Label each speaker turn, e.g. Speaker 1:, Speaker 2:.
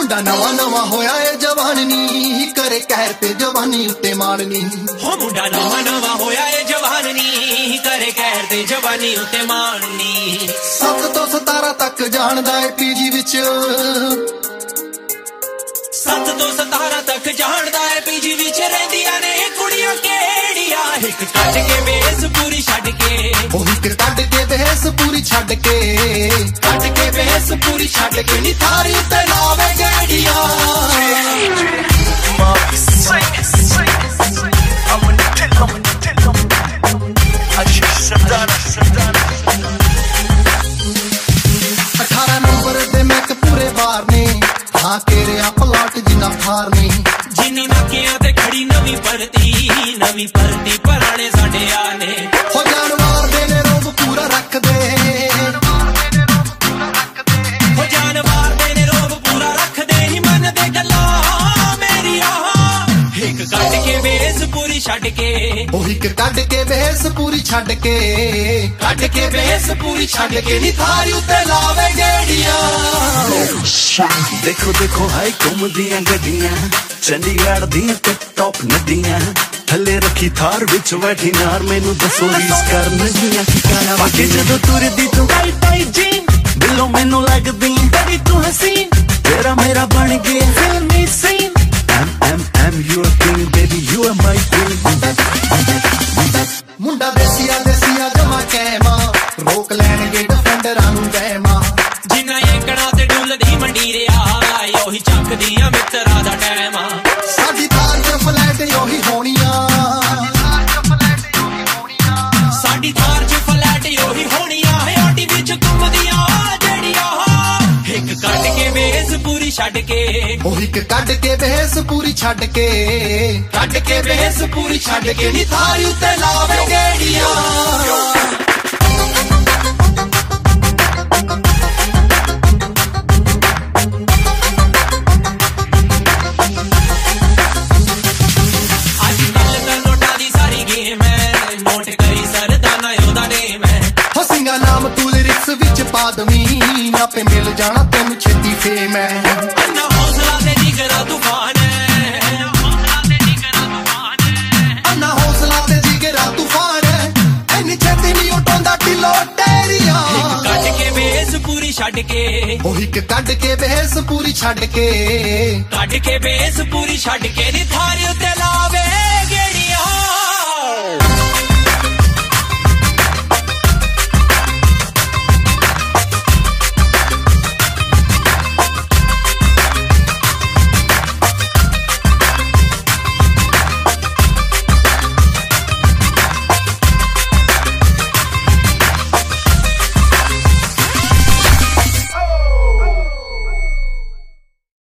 Speaker 1: ਮੁੰਡਾ ਨਵਾਂ ਨਵਾਂ ਹੋਇਆ ਏ ਜਵਾਨ ਨੀ ਕਰੇ ਕਹਿਰ ਤੇ ਜਵਾਨੀ ਉੱਤੇ ਮਾਣਨੀ
Speaker 2: ਹੋ ਮੁੰਡਾ ਨਵਾਂ ਨਵਾਂ ਹੋਇਆ ਏ ਜਵਾਨ ਨੀ ਕਰੇ ਕਹਿਰ ਤੇ ਜਵਾਨੀ ਉੱਤੇ ਮਾਣਨੀ
Speaker 1: 7 ਤੋਂ 17 ਤੱਕ ਜਾਣਦਾ ਏ ਪੀਜੀ ਵਿੱਚ
Speaker 2: 7 ਤੋਂ 17 ਤੱਕ ਜਾਣਦਾ ਏ ਪੀਜੀ ਵਿੱਚ ਰਹਿੰਦੀਆਂ ਨੇ ਕੁੜੀਆਂ ਕਿਹੜੀਆਂ ਇੱਕ ਕੱਢ ਕੇ ਬੇਸ ਪੂਰੀ ਛੱਡ ਕੇ
Speaker 1: ਉਹ ਇੱਕ ਕੱਢ ਕੇ ਬੇਸ ਪੂਰੀ ਛੱਡ ਕੇ
Speaker 2: ਕੱਢ ਕੇ ਬੇਸ ਪੂਰੀ ਛੱਡ ਕੇ ਨੀ ਥਾਰੀ ਉੱਤੇ ਲਾਵੇ ਗੇੜੀਆਂ ਜਿੰਨੀ ਨਾਕਿਆਂ ਤੇ ਖੜੀ ਨਵੀਂ ਭਰਤੀ ਪੁਰਾਣੇ ਸਾਡੇ ਆ ਨੇ
Speaker 1: ਹੋ ਜਾਨਵਰ ਦੇ ਨੇ ਰੋਬ ਪੂਰਾ ਰੱਖਦੇ
Speaker 2: ਹੋ ਜਾਨਵਰ ਦੇ ਨੇ ਰੋਬ ਪੂਰਾ ਰੱਖਦੇ ਹੀ ਮਨ ਦੇ ਗੱਲਾਂ ਮੇਰੀਆਂ ਇੱਕ ਕੱਢ ਕੇ ਬੇਸ ਪੂਰੀ ਛੱਡ ਕੇ
Speaker 1: ਉਹ ਇੱਕ ਕੱਢ ਕੇ ਬੇਸ ਪੂਰੀ ਛੱਡ ਕੇ
Speaker 2: ਕੱਢ ਕੇ ਬੇਸ ਪੂਰੀ ਛੱਡ ਕੇ ਨੀ ਥਾਰੀ ਉੱਤੇ ਲਾਵੇ ਗੇੜੀਆਂ
Speaker 3: ਦੇਖੋ ਦੇਖੋ ਹਾਈ ਘੁੰਮਦੀਆਂ ਗੱਡੀਆਂ ਚੰਡੀਗੜ੍ਹ ਦੀਆਂ ਟੌਪ ਨਦੀਆਂ ਥੱਲੇ ਰੱਖੀ ਥਾਰ ਵਿੱਚ ਬੈਠੀ ਨਾਰ ਮੈਨੂੰ ਦੱਸੋ ਰੀਸ ਕਰਨਗੀਆਂ ਕੀ ਕਰਾਂ ਬਾਕੀ ਜਦੋਂ ਤੁਰਦੀ ਤੂੰ ਟਾਈਟ ਜੀਨ ਦਿਲੋਂ ਮੈਨੂੰ ਲੱਗਦੀ ਬੜੀ ਤੂੰ ਹਸੀਨ ਤੇਰਾ ਮੇਰਾ ਬਣ ਗਿਆ ਫਿਲਮੀ scene I'm your king baby you are my queen
Speaker 1: ਮੁੰਡਾ ਦੇਸੀਆ ਜਮਾ ਕਹਿਮਾ ਰੋਕ ਲੈਣਗੇ ਡਿਫੈਂਡਰਾਂ ਨੂੰ ਗਹਿਮਾ
Speaker 2: ਜਿੰਨਾ ਏਕੜਾ ਤੇ ਡੁੱਲਦੀ ਮੰਡੀ ਰਿਆ ਉਹੀ ਚੱਕਦੀਆਂ ਮਿੱਤਰਾਂ ਦਾ ਟਾਈਮ ਆ
Speaker 1: ਸਾਡੀ ਥਾਰ ਚ ਫਲੈਟ ਉਹੀ ਹੋਣੀਆਂ
Speaker 2: ਸਾਡੀ ਥਾਰ ਚ ਫਲੈਟ ਉਹੀ ਹੋਣੀਆਂ ਆਡੀ ਵਿੱਚ ਘੁੰਮਦੀਆਂ ਜਿਹੜੀਆਂ ਇੱਕ ਕੱਢ ਕੇ ਬੇਸ ਪੂਰੀ ਛੱਡ ਕੇ
Speaker 1: ਉਹ ਇੱਕ ਕੱਢ ਕੇ ਬੇਸ ਪੂਰੀ ਛੱਡ ਕੇ
Speaker 2: ਕੱਢ ਕੇ ਬੇਸ ਪੂਰੀ ਛੱਡ ਕੇ ਨੀ ਥਾਰੀ ਉੱਤੇ ਲਾਵੇ ਗੇੜੀਆਂ
Speaker 1: ਨਾਮ ਤੂੰ ਲਿਰਿਕਸ ਵਿੱਚ ਪਾ ਦਵੀਂ ਆਪੇ ਮਿਲ ਜਾਣਾ ਤੈਨੂੰ ਛੇਤੀ ਫੇਮ ਐ
Speaker 2: ਅੰਨਾ ਹੌਸਲਾ ਤੇ ਜਿਗਰਾ ਤੂਫਾਨ ਐ
Speaker 1: ਅੰਨਾ ਹੌਸਲਾ ਤੇ ਜਿਗਰਾ ਤੂਫਾਨ ਐ ਐਨੀ ਛੇਤੀ ਨਹੀਂ ਉਟਾਉਂਦਾ ਢਿੱਲੋ ਟੇਰੀਆਂ
Speaker 2: ਇੱਕ ਕੱਢ ਕੇ ਬੇਸ ਪੂਰੀ ਛੱਡ ਕੇ
Speaker 1: ਉਹ ਇੱਕ ਕੱਢ ਕੇ ਬੇਸ ਪੂਰੀ ਛੱਡ ਕੇ
Speaker 2: ਕੱਢ ਕੇ ਬੇਸ ਪੂਰੀ ਛੱਡ ਕੇ ਨੀ ਥਾਰੀ ਉੱਤੇ